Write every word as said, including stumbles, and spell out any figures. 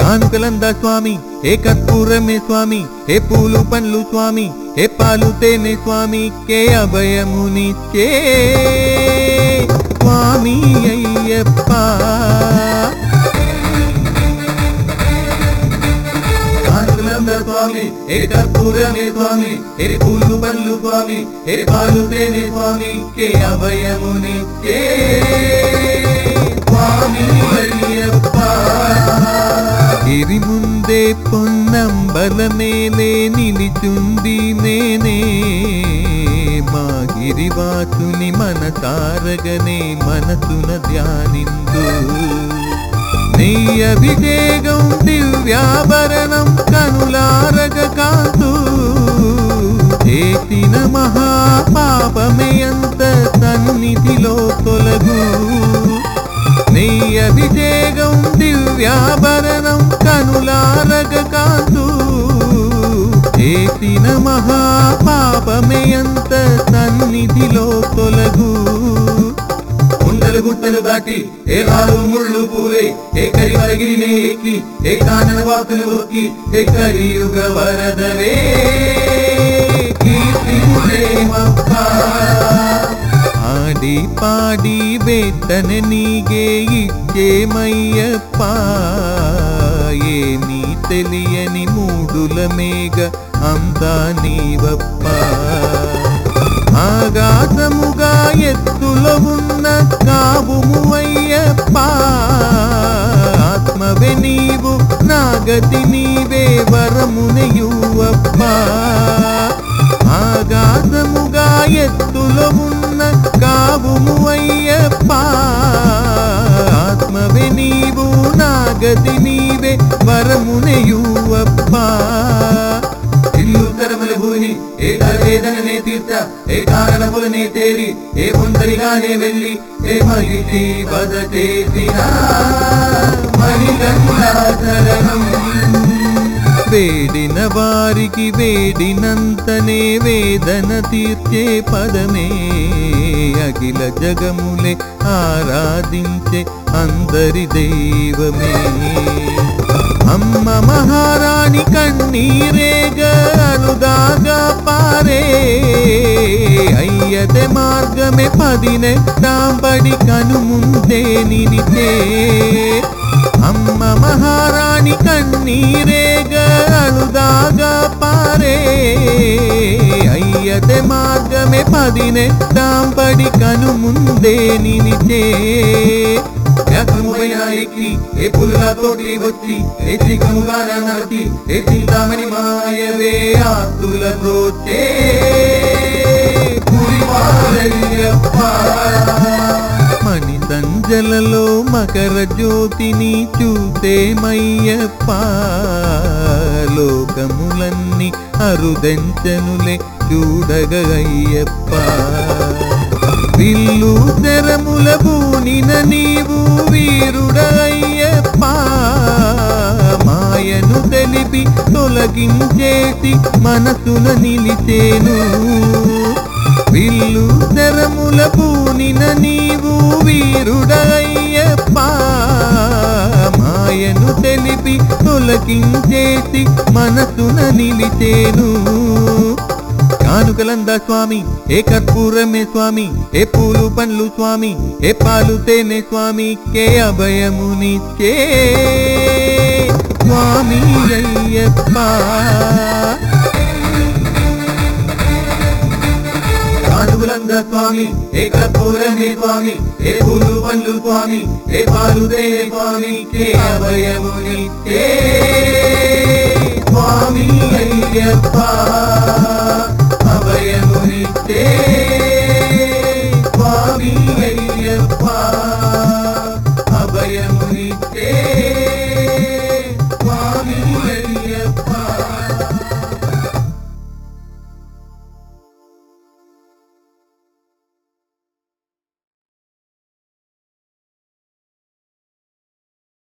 కానుకలందా స్వామి ఏ కర్పూరమే స్వామి ఏ పూలు పండ్లు స్వామి ఏ పాలు తేనె స్వామి కే అభయమునిచ్చే స్వామి అయ్యప్ప కానుకలందా స్వామి ఏ కర్పూరమే స్వామి ఏ పూలు పండ్లు స్వామి ఏ పాలు తేనె స్వామి కే అభయమునిచ్చే స్వామి అయ్యప్ప గిరి ముందే పొన్నంబల మేలే నిలిచుంది నేనే మా గిరివాసుని మనసారగనే మనసున ధ్యానిందు నీ అభిషేకం దివ్యాభరణం కనులారగ కాంతు చేసిన మహాపాపమే అంత సన్నిధిలో తొలగు నీ అభిషేకం దివ్యాభరణం కనులారగ కాంతు చేసిన మహాపాపమే అంత సన్నిధిలో తొలగు గుండలు గుట్టలు దాటి ఏ రాలు ముళ్ళు పూలే ఏ కరివరగిరినే ఎక్కి ఏ కానన వాకులు ఒక్కి ఏ కలియుగ వరదవే ఆడి పాడి వేతన నీగే ఇచ్చేమయ్యప్ప ఏమీ తెలియని మూడుల మేఘ అంతా నీవప్ప ఆగాసముగా ఎత్తులో ఉన్న కావుము అయ్యప్ప ఆత్మవే నీవు నాగతి నీవే వరమునయువప్ప ఆగాసముగా ఎత్తులో ఉన్న కావుము అయ్యప్ప ఆత్మవే నీవు నాగతి నీవే వరమునయువప్ప ఇల్లు తరమల భూమి ఏ వేదననే తీర్చ ఏ కారణములనే తేరి ఏ ఒంటరిగానే వెళ్ళి ఏ మహిళి వద చేసిన మణిగంగాధరణం వేడిన వారికి వేడినంతనే వేదన తీర్చే పదమే అఖిల జగములే ఆరాధించే అందరి దైవమే అమ్మ మహారాణి కన్నీరేగ అనుదాగా పారే అయ్యతే మార్గమే పదినెట్టాంబడి కనుముందే నిలిచే అమ్మ మహారాణి కన్నీరేగ అనుదాగా పారే అయ్యతే మార్గమే పదినెట్టాంబడి కనుముందే నిలిచే ఎక్కి ఏ పుల్లతోటి వచ్చి ఏ చికముగా నడచి ఏ చింతామణి మాయవే ఆస్తుల బ్రోచే మణి సంజలలో మకర జ్యోతిని చూసేమయ్యప్ప లోకములన్నీ అరుదెంచనులే చూడగయ్యప్ప విల్లు తెరముల పూనిన నీవు వీరుడయ్యప్ప మాయను తెలిపి తొలగించేసి మనసున నిలిచేను విల్లు తెరముల పూనిన నీవు వీరుడయ్యప్ప మాయను తెలిపి తొలగించేసి మనసున నిలిచేను కానుకలందా స్వామి ఏ కర్పూరమే స్వామి ఏ పూలు పండ్లు స్వామి ఏ పాలు తేనె స్వామి కే అభయమునిచ్చే స్వామి అయ్యప్ప కానుకలందా స్వామి ఏ కర్పూరమే స్వామి ఏ పూలు పండ్లు స్వామి ఏ పాలు తేనె స్వామి కే అభయమునిచ్చే స్వామి అయ్యప్ప